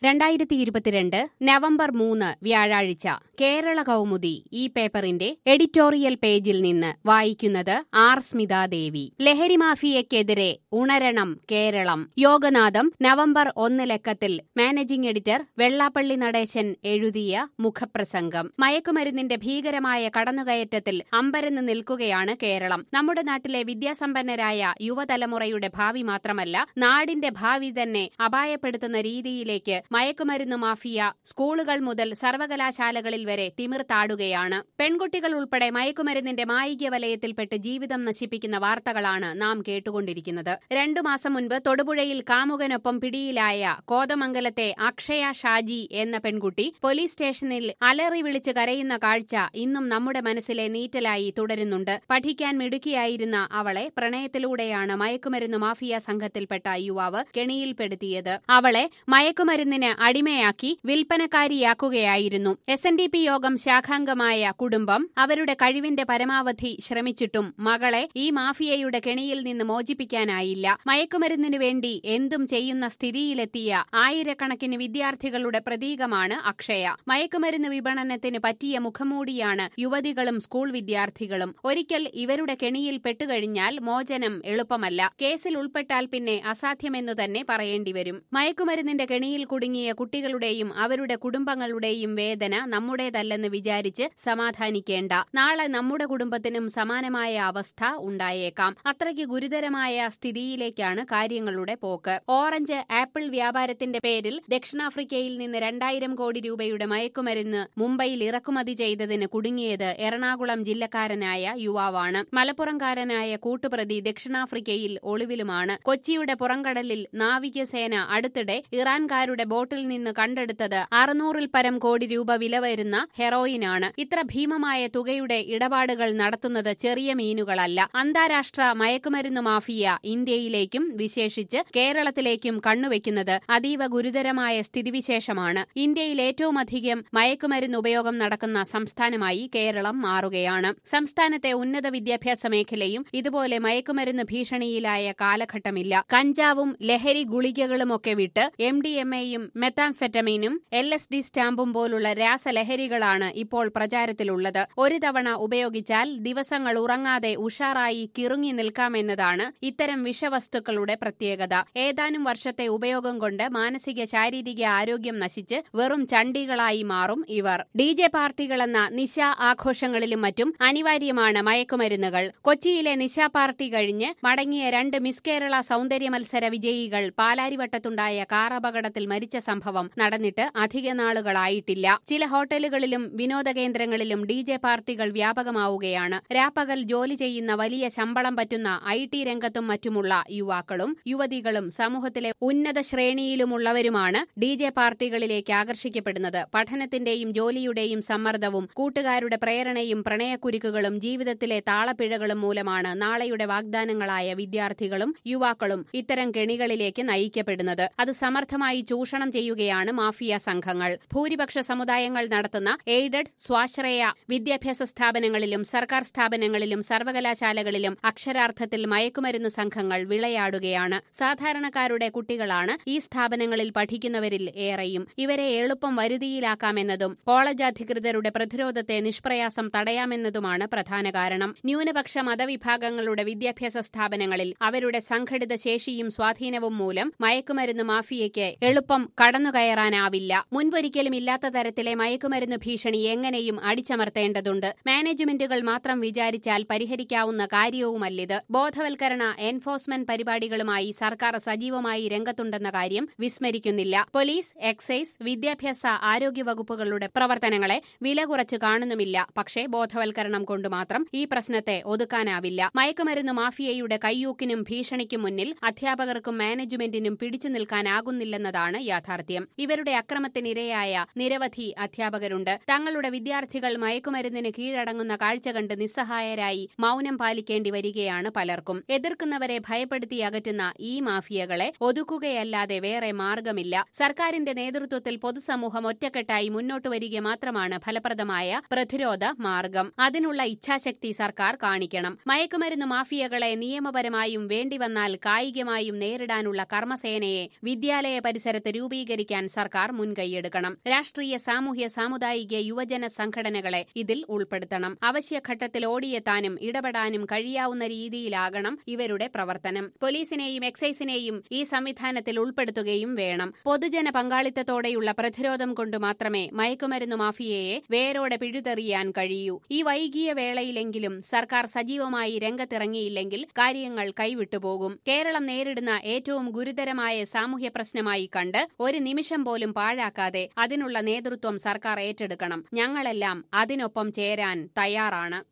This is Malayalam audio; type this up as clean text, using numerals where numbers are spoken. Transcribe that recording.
2022 നവംബർ 3 വ്യാഴാഴ്ച കേരള കൗമുദി ഈ പേപ്പറിന്റെ എഡിറ്റോറിയൽ പേജിൽ നിന്ന് വായിക്കുന്നത് ആർ സ്മിതാദേവി. ലഹരി മാഫിയയ്ക്കെതിരെ ഉണരണം കേരളം. യോഗനാഥം നവംബർ 1 ലക്കത്തിൽ മാനേജിംഗ് എഡിറ്റർ വെള്ളാപ്പള്ളി നടേശൻ എഴുതിയ മുഖപ്രസംഗം. മയക്കുമരുന്നിന്റെ ഭീകരമായ കടന്നുകയറ്റത്തിൽ അമ്പരന്ന് നിൽക്കുകയാണ് കേരളം. നമ്മുടെ നാട്ടിലെ വിദ്യാസമ്പന്നരായ യുവതലമുറയുടെ ഭാവി മാത്രമല്ല, നാടിന്റെ ഭാവി തന്നെ അപായപ്പെടുത്തുന്ന രീതിയിലേക്ക് മയക്കുമരുന്ന് മാഫിയ സ്കൂളുകൾ മുതൽ സർവകലാശാലകളിൽ വരെ തിമിർത്താടുകയാണ്. പെൺകുട്ടികൾ ഉൾപ്പെടെ മയക്കുമരുന്നിന്റെ മായിക വലയത്തിൽപ്പെട്ട് ജീവിതം നശിപ്പിക്കുന്ന വാർത്തകളാണ് നാം കേട്ടുകൊണ്ടിരിക്കുന്നത്. 2 മാസം മുൻപ് തൊടുപുഴയിൽ കാമുകനൊപ്പം പിടിയിലായ കോതമംഗലത്തെ അക്ഷയ ഷാജി എന്ന പെൺകുട്ടി പോലീസ് സ്റ്റേഷനിൽ അലറി വിളിച്ച് കരയുന്ന കാഴ്ച ഇന്നും നമ്മുടെ മനസ്സിലെ നീറ്റലായി തുടരുന്നുണ്ട്. പഠിക്കാൻ മിടുക്കിയായിരുന്ന അവളെ പ്രണയത്തിലൂടെയാണ് മയക്കുമരുന്ന് മാഫിയ സംഘത്തിൽപ്പെട്ട യുവാവ് കെണിയിൽപ്പെടുത്തിയത്. അവളെ മയക്കുമരുന്നിന് അടിമയാക്കി വിൽപ്പനക്കാരിയാക്കുകയായിരുന്നു. SNDP യോഗം ശാഖാംഗമായ കുടുംബം അവരുടെ കഴിവിന്റെ പരമാവധി ശ്രമിച്ചിട്ടും മകളെ ഈ മാഫിയയുടെ കെണിയിൽ നിന്ന് മോചിപ്പിക്കാനായില്ല. മയക്കുമരുന്നിനു വേണ്ടി എന്തും ചെയ്യുന്ന സ്ഥിതിയിലെത്തിയ ആയിരക്കണക്കിന് വിദ്യാർത്ഥികളുടെ പ്രതീകമാണ് അക്ഷയ. മയക്കുമരുന്ന് വിപണനത്തിന് പറ്റിയ മുഖംമൂടിയാണ് യുവതികളും സ്കൂൾ വിദ്യാർത്ഥികളും. ഒരിക്കൽ ഇവരുടെ കെണിയിൽ പെട്ടുകഴിഞ്ഞാൽ മോചനം എളുപ്പമല്ല. കേസിൽ ഉൾപ്പെട്ടാൽ പിന്നെ അസാധ്യമെന്നു തന്നെ പറയേണ്ടിവരും. മയക്കുമരുന്നിന്റെ കെണിയിൽ കുടുങ്ങിയ കുട്ടികളുടെയും അവരുടെ കുടുംബങ്ങളുടെയും വേദന നമ്മുടേതല്ലെന്ന് വിചാരിച്ച് സമാധാനിക്കേണ്ട. നാളെ നമ്മുടെ കുടുംബത്തിനും സമാനമായ അവസ്ഥ ഉണ്ടായേക്കാം. അത്രയ്ക്ക് ഗുരുതരമായ സ്ഥിതിയിലേക്കാണ് കാര്യങ്ങളുടെ പോക്ക്. ഓറഞ്ച് ആപ്പിൾ വ്യാപാരത്തിന്റെ പേരിൽ ദക്ഷിണാഫ്രിക്കയിൽ നിന്ന് 2000 കോടി രൂപയുടെ മയക്കുമരുന്ന് മുംബൈയിൽ ഇറക്കുമതി ചെയ്തതിന് കുടുങ്ങിയത് എറണാകുളം ജില്ലക്കാരനായ യുവാവാണ്. മലപ്പുറംകാരനായ കൂട്ടുപ്രതി ദക്ഷിണാഫ്രിക്കയിൽ ഒളിവിലുമാണ്. കൊച്ചിയുടെ പുറംകടലിൽ നാവികസേന അടുത്തിടെ ഇറാൻകാരുടെ ബോട്ടിൽ നിന്ന് കണ്ടെടുത്തത് 600-ൽ പരം കോടി രൂപ വില വരുന്ന ഹെറോയിനാണ്. ഇത്ര ഭീമമായ തുകയുടെ ഇടപാടുകൾ നടത്തുന്നത് ചെറിയ മീനുകളല്ല. അന്താരാഷ്ട്ര മയക്കുമരുന്ന് മാഫിയ ഇന്ത്യയിലേക്കും വിശേഷിച്ച് കേരളത്തിലേക്കും കണ്ണുവെക്കുന്നത് അതീവ ഗുരുതരമായ സ്ഥിതിവിശേഷമാണ്. ഇന്ത്യയിൽ ഏറ്റവുമധികം മയക്കുമരുന്ന് ഉപയോഗം നടക്കുന്ന സംസ്ഥാനമായി കേരളം മാറുകയാണ്. സംസ്ഥാനത്തെ ഉന്നത വിദ്യാഭ്യാസ മേഖലയും ഇതുപോലെ മയക്കുമരുന്ന് ഭീഷണിയിലായ കാലഘട്ടമില്ല. കഞ്ചാവും ലഹരി ഗുളികകളുമൊക്കെ വിട്ട് MDMAയും മെത്താംഫെറ്റമീനും LSD സ്റ്റാമ്പും പോലുള്ള രാസലഹരികളാണ് ഇപ്പോൾ പ്രചാരത്തിലുള്ളത്. ഒരു തവണ ഉപയോഗിച്ചാൽ ദിവസങ്ങൾ ഉറങ്ങാതെ ഉഷാറായി കിറുങ്ങി നിൽക്കാമെന്നതാണ് ഇത്തരം വിഷവസ്തുക്കളുടെ പ്രത്യേകത. ഏതാനും വർഷത്തെ ഉപയോഗം കൊണ്ട് മാനസിക ശാരീരിക ആരോഗ്യം നശിച്ച് വെറും ചണ്ടികളായി മാറും ഇവർ. DJ പാർട്ടികളെന്ന നിശാ ആഘോഷങ്ങളിലും മറ്റും അനിവാര്യമാണ് മയക്കുമരുന്നുകൾ. കൊച്ചിയിലെ നിശാ പാർട്ടി കഴിഞ്ഞ് മടങ്ങിയ 2 മിസ് കേരള സൗന്ദര്യ മത്സര വിജയികൾ പാലാരിവട്ടത്തുണ്ടായ കാറപകടത്തിൽ മരിച്ച സംഭവം നടന്നിട്ട് അധിക നാളുകളായിട്ടില്ല. ചില ഹോട്ടലുകളിലും വിനോദ കേന്ദ്രങ്ങളിലും DJ പാർട്ടികൾ വ്യാപകമാവുകയാണ്. രാപ്പകൽ ജോലി ചെയ്യുന്ന വലിയ ശമ്പളം പറ്റുന്ന IT രംഗത്തും മറ്റുമുള്ള യുവാക്കളും യുവതികളും സമൂഹത്തിലെ ഉന്നത ശ്രേണിയിലുമുള്ളവരുമാണ് DJ പാർട്ടികളിലേക്ക് ആകർഷിക്കപ്പെടുന്നത്. പഠനത്തിന്റെയും ജോലിയുടെയും സമ്മർദ്ദവും കൂട്ടുകാരുടെ പ്രേരണയും പ്രണയക്കുരുക്കുകളും ജീവിതത്തിലെ താളപ്പിഴകളും മൂലമാണ് നാളെയുടെ വാഗ്ദാനങ്ങളായ വിദ്യാർത്ഥികളും യുവാക്കളും ഇത്തരം കെണികളിലേക്ക് നയിക്കപ്പെടുന്നത്. അത് സമർത്ഥമായി ചൂഷണം ചെയ്യുകയാണ് മാഫിയ സംഘങ്ങൾ. ഭൂരിപക്ഷ സമുദായങ്ങൾ നടത്തുന്ന എയ്ഡഡ്, സ്വാശ്രയ വിദ്യാഭ്യാസ സ്ഥാപനങ്ങളിലും സർക്കാർ സ്ഥാപനങ്ങളിലും സർവകലാശാലകളിലും അക്ഷരാർത്ഥത്തിൽ മയക്കുമരുന്ന് സംഘങ്ങൾ വിളയാടുകയാണ്. സാധാരണക്കാരുടെ കുട്ടികളാണ് ഈ സ്ഥാപനങ്ങളിൽ പഠിക്കുന്നവരിൽ ഏറെയും. ഇവരെ എളുപ്പം വരുതിയിലാക്കാമെന്നതും കോളേജ് അധികൃതരുടെ പ്രതിരോധത്തെ നിഷ്പ്രയാസം തടയാമെന്നതുമാണ് പ്രധാന കാരണം. ന്യൂനപക്ഷ മതവിഭാഗങ്ങളുടെ വിദ്യാഭ്യാസ സ്ഥാപനങ്ങളിൽ അവരുടെ സംഘടിത ശേഷിയും സ്വാധീനവും മൂലം മയക്കുമരുന്ന് മാഫിയയ്ക്ക് എളുപ്പം കടന്നുകയറാനാവില്ല. മുൻപൊരിക്കലും ഇല്ലാത്ത തരത്തിലെ മയക്കുമരുന്ന് ഭീഷണി എങ്ങനെയും അടിച്ചമർത്തേണ്ടതുണ്ട്. മാനേജ്മെന്റുകൾ മാത്രം വിചാരിച്ചാൽ പരിഹരിക്കാവുന്ന കാര്യവുമല്ലിത്. ബോധവൽക്കരണ എൻഫോഴ്സ്മെന്റ് പരിപാടികളുമായി സർക്കാർ സജീവമായി രംഗത്തുണ്ടെന്ന കാര്യം വിസ്മരിക്കുന്നില്ല. പോലീസ്, എക്സൈസ്, വിദ്യാഭ്യാസ ആരോഗ്യ വകുപ്പുകളുടെ പ്രവർത്തനങ്ങളെ വില കുറച്ച് കാണുന്നുമില്ല. പക്ഷേ ബോധവൽക്കരണം കൊണ്ട് മാത്രം ഈ പ്രശ്നത്തെ ഒതുക്കാനാവില്ല. മയക്കുമരുന്ന് മാഫിയയുടെ കയ്യൂക്കിനും ഭീഷണിക്കും മുന്നിൽ അധ്യാപകർക്കും മാനേജ്മെന്റിനും പിടിച്ചു നിൽക്കാനാകുന്നില്ലെന്നതാണ് യാഥാർത്ഥ്യം. ഇവരുടെ അക്രമത്തിനിരയായ നിരവധി അധ്യാപകരുണ്ട്. തങ്ങളുടെ വിദ്യാർത്ഥികൾ മയക്കുമരുന്നിന് കീഴടങ്ങുന്ന കാഴ്ച കണ്ട് നിസ്സഹായരായി മൗനം പാലിക്കേണ്ടി വരികയാണ് പലർക്കും. എതിർക്കുന്നവരെ ഭയപ്പെടുത്തി അകറ്റുന്ന ഈ മാഫിയകളെ ഒതുക്കുകയല്ലാതെ വേറെ മാർഗമില്ല. സർക്കാരിന്റെ നേതൃത്വത്തിൽ പൊതുസമൂഹം ഒറ്റക്കെട്ടായി മുന്നോട്ടു വരിക മാത്രമാണ് ഫലപ്രദമായ പ്രതിരോധ മാർഗം. അതിനുള്ള ഇച്ഛാശക്തി സർക്കാർ കാണിക്കണം. മയക്കുമരുന്ന് മാഫിയകളെ നിയമപരമായും വേണ്ടിവന്നാൽ കായികമായും നേരിടാനുള്ള കർമ്മസേനയെ വിദ്യാലയ പരിസരത്ത് രൂപീകരിക്കാൻ സർക്കാർ മുൻകൈയെടുക്കണം. രാഷ്ട്രീയ, സാമൂഹ്യ, സാമുദായിക, യുവജന സംഘടനകളെ ഇതിൽ ഉൾപ്പെടുത്തണം. അവശ്യഘട്ടത്തിൽ ഓടിയെത്താനും ഇടപെടാനും കഴിയാവുന്ന രീതിയിലാകണം ഇവരുടെ പ്രവർത്തനം. പോലീസിനെയും എക്സൈസിനെയും ഈ സംവിധാനത്തിൽ ഉൾപ്പെടുത്തുകയും വേണം. പൊതുജന പങ്കാളിത്തത്തോടെയുള്ള പ്രതിരോധം കൊണ്ട് മാത്രമേ മയക്കുമരുന്നു മാഫിയയെ വേരോടെ പിഴുതെറിയാൻ കഴിയൂ. ഈ വൈകിയ വേളയിലെങ്കിലും സർക്കാർ സജീവമായി രംഗത്തിറങ്ങിയില്ലെങ്കിൽ കാര്യങ്ങൾ കൈവിട്ടുപോകും. കേരളം നേരിടുന്ന ഏറ്റവും ഗുരുതരമായ സാമൂഹ്യ പ്രശ്നമായി കണ്ട് ഒരു നിമിഷം പോലും പാഴാക്കാതെ അതിനുള്ള നേതൃത്വം സർക്കാർ ഏറ്റെടുക്കണം. ഞങ്ങളെല്ലാം അതിനൊപ്പം ചേരാൻ തയ്യാറാണ്.